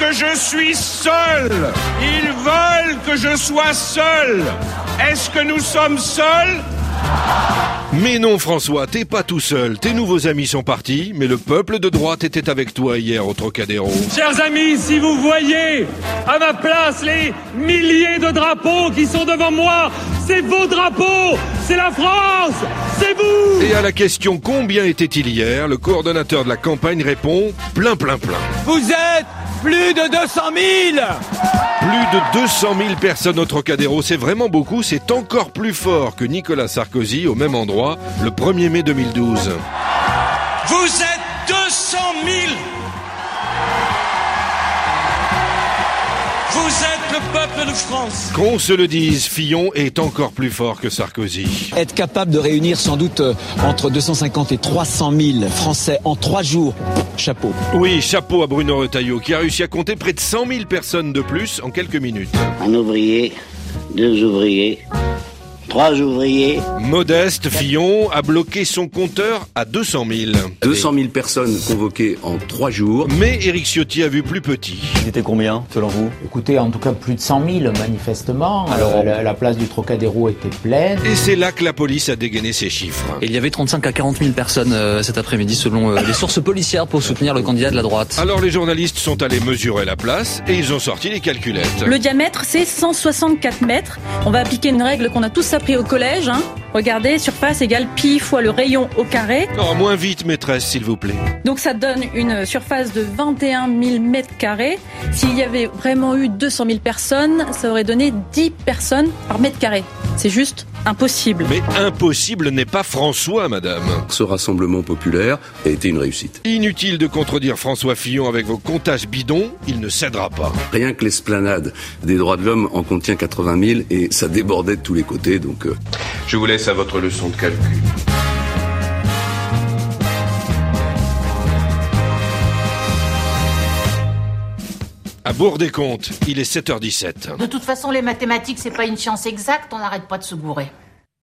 que je suis seul. Ils veulent que je sois seul. Est-ce que nous sommes seuls ? Mais non François, t'es pas tout seul. Tes nouveaux amis sont partis, mais le peuple de droite était avec toi hier au Trocadéro. Chers amis, si vous voyez à ma place les milliers de drapeaux qui sont devant moi, c'est vos drapeaux, c'est la France, c'est vous. Et à la question combien était-il hier, le coordonnateur de la campagne répond plein. Vous êtes plus de 200 000. Plus de 200 000 personnes au Trocadéro, c'est vraiment beaucoup, c'est encore plus fort que Nicolas Sarkozy au même endroit le 1er mai 2012. Vous êtes 200 000. Vous êtes le peuple de France. Qu'on se le dise, Fillon est encore plus fort que Sarkozy. Être capable de réunir sans doute entre 250 et 300 000 Français en 3 jours, chapeau. Oui, chapeau à Bruno Retailleau qui a réussi à compter près de 100 000 personnes de plus en quelques minutes. Un ouvrier, 2 ouvriers, 3 ouvriers. Modeste, Fillon a bloqué son compteur à 200 000. 200 000 personnes convoquées en 3 jours. Mais Éric Ciotti a vu plus petit. C'était combien, selon vous ? Écoutez, en tout cas plus de 100 000 manifestement. Alors, la place du Trocadéro était pleine. Et c'est là que la police a dégainé ses chiffres. Et il y avait 35 à 40 000 personnes cet après-midi selon les sources policières pour soutenir le candidat de la droite. Alors les journalistes sont allés mesurer la place et ils ont sorti les calculettes. Le diamètre, c'est 164 mètres. On va appliquer une règle qu'on a tous appris au collège. Regardez, surface égale pi fois le rayon au carré. Non, moins vite, maîtresse, s'il vous plaît. Donc ça donne une surface de 21 000 mètres carrés. S'il y avait vraiment eu 200 000 personnes, ça aurait donné 10 personnes par mètre carré. C'est juste impossible. Mais impossible n'est pas François, madame. Ce rassemblement populaire a été une réussite. Inutile de contredire François Fillon avec vos comptages bidons, il ne cédera pas. Rien que l'esplanade des droits de l'homme en contient 80 000 et ça débordait de tous les côtés, donc... Je vous laisse à votre leçon de calcul. À Bourg-des-Comptes, il est 7h17. De toute façon, les mathématiques, c'est pas une science exacte, on n'arrête pas de se gourer.